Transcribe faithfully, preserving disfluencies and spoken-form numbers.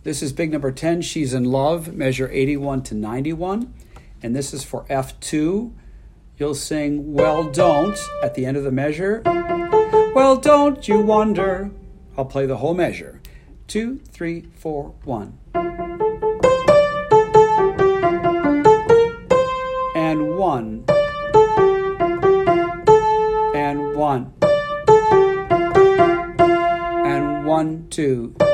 This is big number ten, She's in Love, measure eighty-one to ninety-one. And this is for F two. You'll sing Well Don't at the end of the measure. Well, don't you wonder. I'll play the whole measure. Two, three, four, one. And one. And one. And one, two.